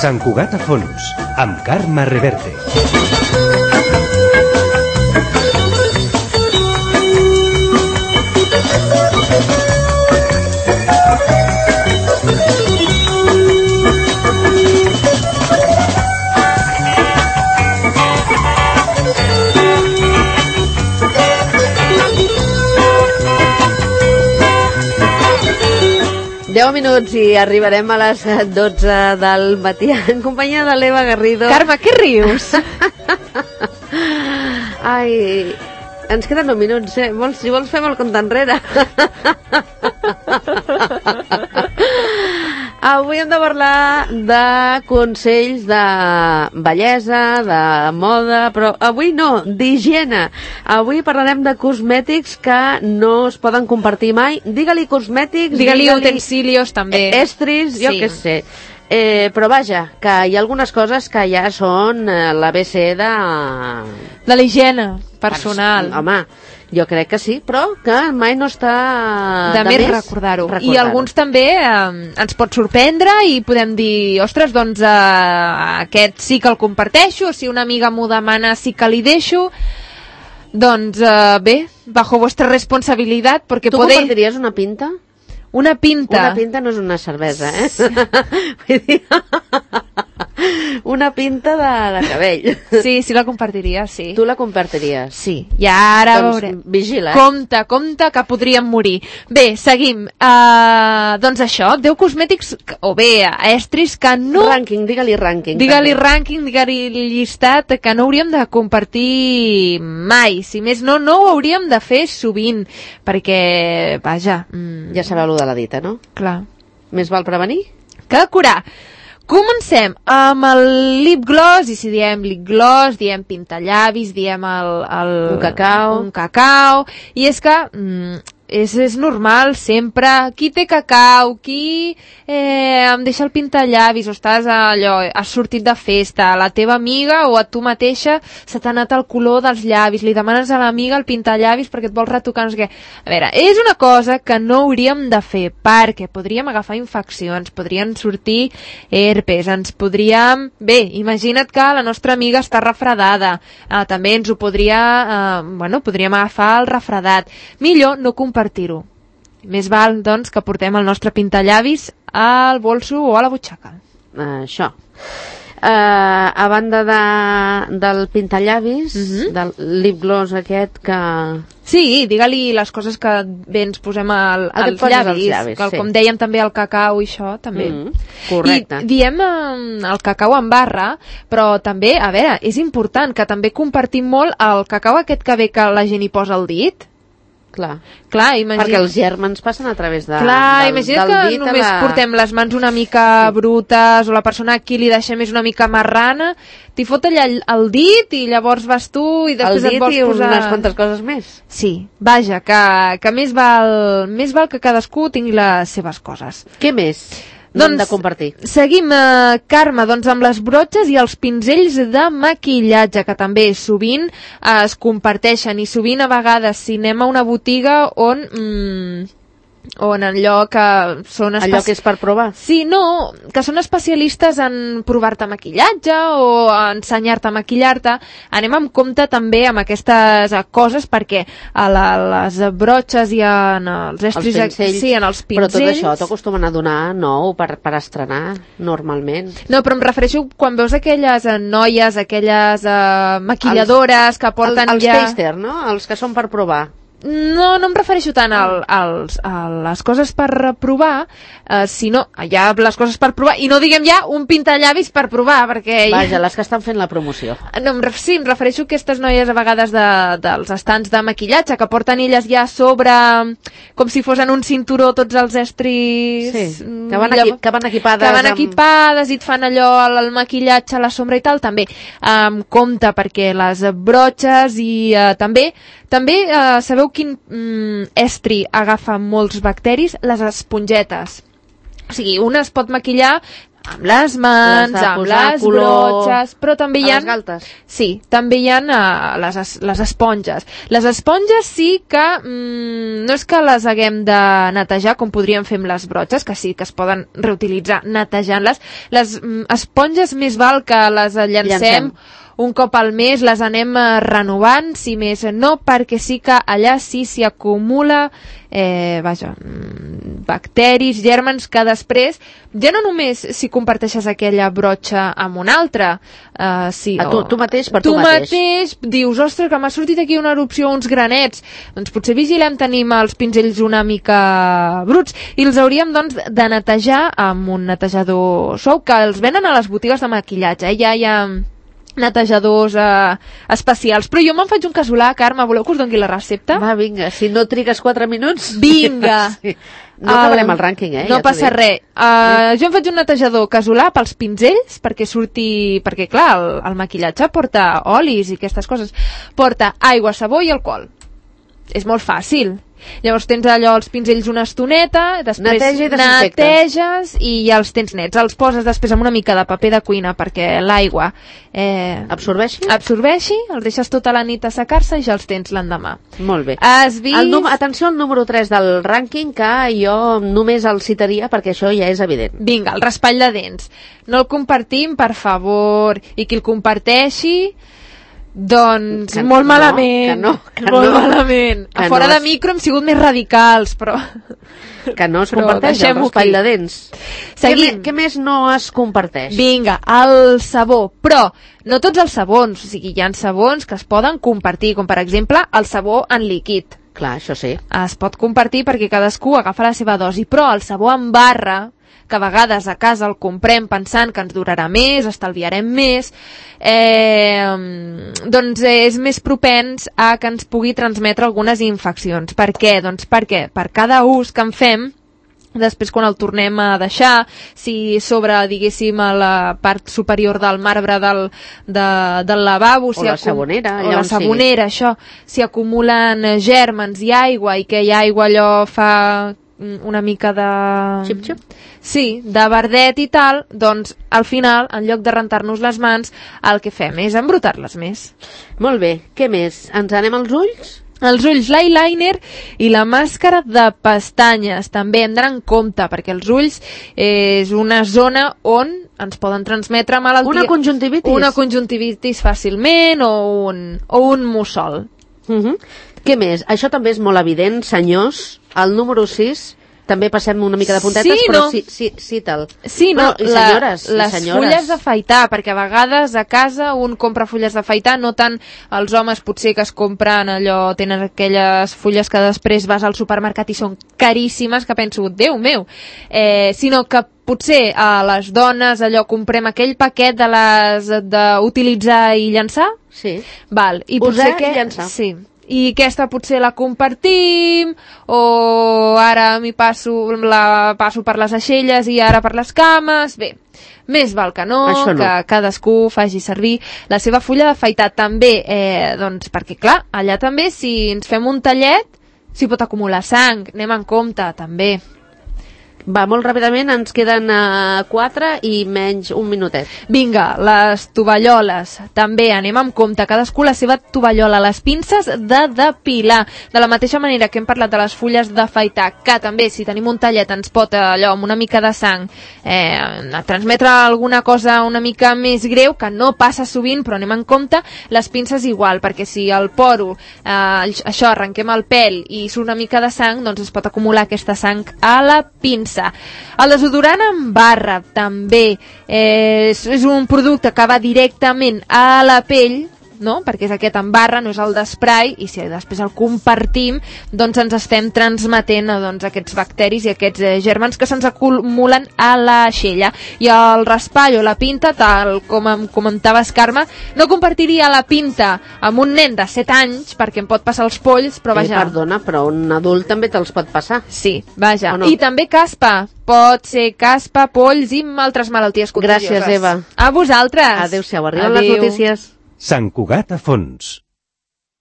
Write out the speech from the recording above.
Sant Cugat a Fons, amb Carme Reverte. Deu minuts i arribarem a les 12 del matí en companyia de l'Eva Garrido. Carme, què rius? Ai, ens queden 9 minuts, eh? Si vols fem el compte enrere. Avui hem de parlar de consells de bellesa, de moda, però avui no, d'higiene. Avui parlarem de cosmètics que no es poden compartir mai. Digue-li cosmètics, digue-li utensilios també. Estris, jo què sé. Però vaja, que hi ha algunes coses que ja són l'ABC de la higiene personal. Home, jo crec que sí, però que mai no està de més recordar-ho. I alguns també ens pot sorprendre i podem dir, ostres, doncs aquest sí que el comparteixo, si una amiga m'ho demana sí que li deixo. Doncs bé, bajo vuestra responsabilitat, perquè tu compartiries una pinta? Una pinta. Una pinta no és una cervesa, eh? Vull dir, una pinta de cabell. Sí, sí la compartiria, sí. Tu la compartiries? Sí. I ara veurem. Vigila. Compte, que podríem morir. Bé, seguim. Doncs això, 10 cosmètics, o bé, estris que no... Rànquing, digue-li rànquing. Digue-li rànquing, digue-li llistat, que no hauríem de compartir mai. Si més no, no ho hauríem de fer sovint, perquè, vaja... Ja sabeu allò de la dita, no? Clar. Més val prevenir que curar. Comencem amb el lip gloss, i si diem lip gloss, diem pintallavis, diem un cacau. I és que és normal sempre, qui té cacau, qui em deixa el pintallavis, o estàs allò, has sortit de festa, a la teva amiga o a tu mateixa se t'ha anat el color dels llavis, li demanes a l'amiga el pintallavis perquè et vols retocar, no sé què. A veure, és una cosa que no hauríem de fer, perquè podríem agafar infeccions, podrien sortir herpes, ens podríem... Bé, imagina't que la nostra amiga està refredada, també ens ho podríem agafar el refredat. Millor no compartir-ho. Més val, doncs, que portem el nostre pintallavis al bolso o a la butxaca. Això. A banda del pintallavis, del lip gloss aquest que... Sí, digue-li les coses que bé ens posem als llavis, que, com dèiem també el cacau i això, també. Correcte. I diem el cacau en barra, però també, a veure, és important que també compartim molt el cacau aquest que ve que la gent hi posa el dit. Clar, perquè els gèrmens passen a través del imagina't que només portem les mans una mica brutes, o la persona a qui li deixem és una mica marrana, t'hi fot allà el dit i llavors vas tu i després et vols posar... El dit i unes quantes coses més. Sí, vaja, que més val que cadascú tingui les seves coses. Què més? Doncs de compartir. Seguim, Carme, doncs amb les brotxes i els pinzells de maquillatge, que també sovint es comparteixen, i sovint a vegades si anem a una botiga on allò que són... Allò que és per provar? Sí, no, que són especialistes en provar-te maquillatge o ensenyar-te a maquillar-te. Anem amb compte també amb aquestes coses, perquè a les brotxes i en els estris... Els pincells. Sí, en els pinzells... Però tot això t'acostumen a donar nou per estrenar, normalment. No, però em refereixo quan veus aquelles noies, aquelles maquilladores que porten els taster, no? Els que són per provar. No em refereixo tant a les coses per provar, sinó ja les coses per provar, i no diguem ja un pintallavis per provar, perquè... Vaja, les que estan fent la promoció. No, sí, em refereixo a aquestes noies a vegades dels estants de maquillatge, que porten elles ja a sobre, com si fos en un cinturó tots els estris... Sí, que van equipades. Que van equipades i et fan allò, el maquillatge a la sombra i tal, també. Compte, perquè les brotxes i també sabeu quin estri agafa molts bacteris? Les espongetes. O sigui, una es pot maquillar amb les mans, Les de amb posar les color brotxes, però també hi a ha... les galtes. Sí, també hi ha les esponges. Les esponges sí que no és que les haguem de netejar com podríem fer amb les brotxes, que sí que es poden reutilitzar netejant-les. Les esponges més val que les llancem un cop al mes, les anem renovant, si més no, perquè sí que allà sí s'hi acumula bacteris, gèrmens, que després ja no només si comparteixes aquella brotxa amb una altra, tu mateix, per tu mateix dius, ostres, que m'ha sortit aquí una erupció, uns granets, doncs potser vigilem, tenim els pinzells una mica bruts i els hauríem doncs de netejar amb un netejador suau, que els venen a les botigues de maquillatge, ja hi ha netejadors especials. Però jo me'n faig un casolà, Carme, voleu que us doni la recepta? Va, vinga, si no trigues 4 minuts... Vinga! Sí. No acabarem el rànquing, No passa res. Jo em faig un netejador casolà pels pinzells, perquè surti... Perquè, clar, el maquillatge porta olis i aquestes coses. Porta aigua, sabó i alcohol. És molt fàcil. Llavors tens allò els pinzells una estoneta, després neteges i ja els tens nets. Els poses després amb una mica de paper de cuina perquè l'aigua absorbeixi, els deixes tota la nit a secar-se i ja els tens l'endemà. Molt bé. Has vist... Atenció al número 3 del rànquing, que jo només el citaria perquè això ja és evident. Vinga, el raspall de dents. No el compartim, per favor, i qui el comparteixi... Doncs molt malament, molt malament. A fora de micro hem sigut més radicals, però... Que no es comparteix el raspall de dents. Seguim. Què més no es comparteix? Vinga, el sabó. Però no tots els sabons, o sigui, hi ha sabons que es poden compartir, com per exemple el sabó en líquid. Clar, això sí. Es pot compartir perquè cadascú agafa la seva dosi, però el sabó en barra, que a vegades a casa el comprem pensant que ens durarà més, estalviarem més, doncs és més propens a que ens pugui transmetre algunes infeccions. Per què? Doncs perquè per cada ús que en fem, després quan el tornem a deixar, si sobre, diguéssim, a la part superior del marbre del lavabo, o la sabonera, això, si acumulen gèrmens i aigua, i que hi ha aigua allò fa una mica de... Xip-xip? Sí, de verdet i tal, doncs al final, en lloc de rentar-nos les mans, el que fem és embrutar-les més. Molt bé, què més? Ens anem als ulls? Els ulls, l'eyeliner i la màscara de pestanyes. També hem d'anar en compte, perquè els ulls és una zona on ens poden transmetre malaltia. Una conjuntivitis? Una conjuntivitis fàcilment, o un mussol. Què més? Això també és molt evident, senyors. El número 6, també passem una mica de puntetes, però cita'l. Sí, no, i senyores, les fulles d'afaitar, perquè a vegades a casa un compra fulles d'afaitar, no tant els homes potser que es compren allò, tenen aquelles fulles que després vas al supermercat i són caríssimes, que penso, Déu meu, sinó que potser a les dones allò comprem aquell paquet de les d'utilitzar i llançar. Sí. Val, i usar i llançar. Sí. I aquesta potser la compartim, o ara la passo per les aixelles i ara per les cames. Bé, més val que no, que cadascú faci servir la seva fulla d'afaitar. També, doncs, perquè clar, allà també si ens fem un tallet s'hi pot acumular sang, anem en compte també. Va, molt ràpidament, ens queden 4 i menys un minutet. Vinga, les tovalloles, també anem amb compte, cadascú la seva tovallola, les pinces de depilar, de la mateixa manera que hem parlat de les fulles d'afaitar, que també si tenim un tallet ens pot allò amb una mica de sang transmetre alguna cosa una mica més greu, que no passa sovint, però anem en compte, les pinces igual, perquè si el poro, això, arrenquem el pèl i surt una mica de sang, doncs es pot acumular aquesta sang a la pinça. El desodorant en barra també és un producte que va directament a la pell, no? Perquè és aquest en barra, no és el d'esprai, i si després el compartim, doncs ens estem transmetent aquests bacteris i aquests gèrmens que se'ns acumulen a l'aixella. I el raspall o la pinta, tal com em comentaves, Carme, no compartiria la pinta amb un nen de 7 anys perquè em pot passar els polls, però vaja... Perdona, però un adult també te'ls pot passar. Sí, vaja. No? I també caspa. Pot ser caspa, polls i altres malalties contagioses. Gràcies, Eva. A vosaltres. Adéu-siau, arriben les notícies. Sant Cugat a fons.